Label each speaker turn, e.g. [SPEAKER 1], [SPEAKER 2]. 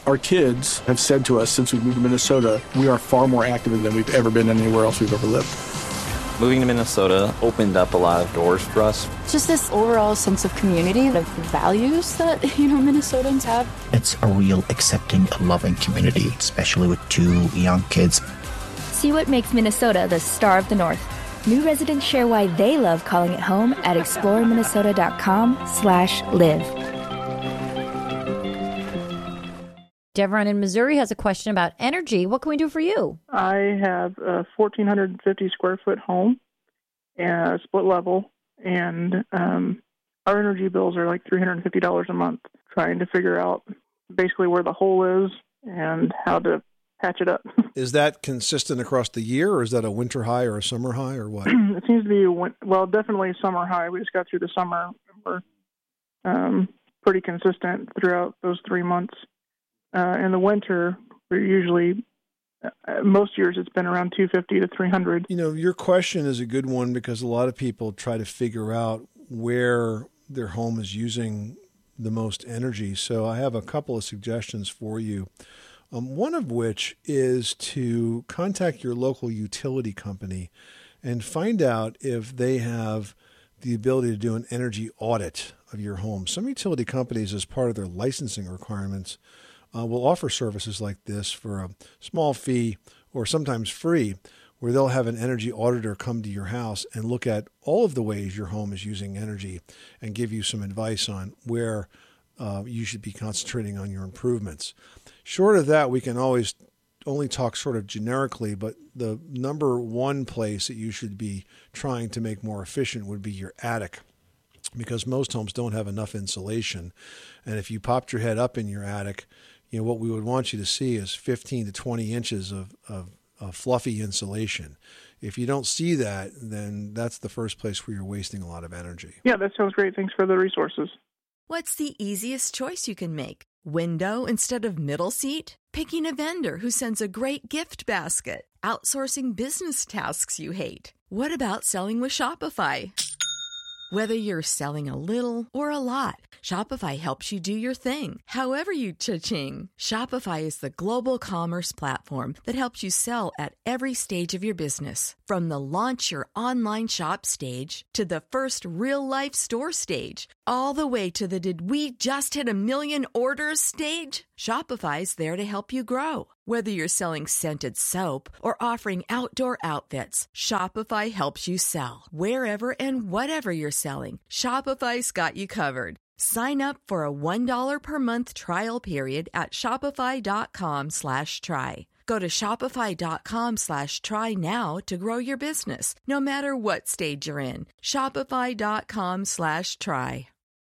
[SPEAKER 1] Our kids have said to us since we moved to Minnesota, we are far more active than we've ever been anywhere else we've ever lived.
[SPEAKER 2] Moving to Minnesota opened up a lot of doors for us.
[SPEAKER 3] Just this overall sense of community, the values that, Minnesotans have.
[SPEAKER 4] It's a real accepting, loving community, especially with 2 young kids.
[SPEAKER 5] See what makes Minnesota the star of the North. New residents share why they love calling it home at exploreminnesota.com/live.
[SPEAKER 6] Devron in Missouri has a question about energy. What can we do for you?
[SPEAKER 7] I have a 1,450 square foot home, and split level, and our energy bills are like $350 a month. Trying to figure out basically where the hole is and how to patch it up.
[SPEAKER 8] Is that consistent across the year, or is that a winter high or a summer high, or what?
[SPEAKER 7] It seems to be, definitely a summer high. We just got through the summer. We're pretty consistent throughout those 3 months. In the winter, we're usually, most years it's been around 250 to 300.
[SPEAKER 8] Your question is a good one because a lot of people try to figure out where their home is using the most energy. So I have a couple of suggestions for you. One of which is to contact your local utility company and find out if they have the ability to do an energy audit of your home. Some utility companies, as part of their licensing requirements, will offer services like this for a small fee or sometimes free, where they'll have an energy auditor come to your house and look at all of the ways your home is using energy and give you some advice on where you should be concentrating on your improvements. Short of that, we can always only talk sort of generically, but the number one place that you should be trying to make more efficient would be your attic, because most homes don't have enough insulation. And if you popped your head up in your attic, what we would want you to see is 15 to 20 inches of fluffy insulation. If you don't see that, then that's the first place where you're wasting a lot of energy.
[SPEAKER 7] Yeah, that sounds great. Thanks for the resources.
[SPEAKER 9] What's the easiest choice you can make? Window instead of middle seat? Picking a vendor who sends a great gift basket? Outsourcing business tasks you hate? What about selling with Shopify? Whether you're selling a little or a lot, Shopify helps you do your thing, however you cha-ching. Shopify is the global commerce platform that helps you sell at every stage of your business. From the launch your online shop stage to the first real-life store stage, all the way to the did we just hit 1 million orders stage. Shopify's there to help you grow. Whether you're selling scented soap or offering outdoor outfits, Shopify helps you sell. Wherever and whatever you're selling, Shopify's got you covered. Sign up for a $1 per month trial period at shopify.com/try. Go to shopify.com/try now to grow your business, no matter what stage you're in. Shopify.com/try.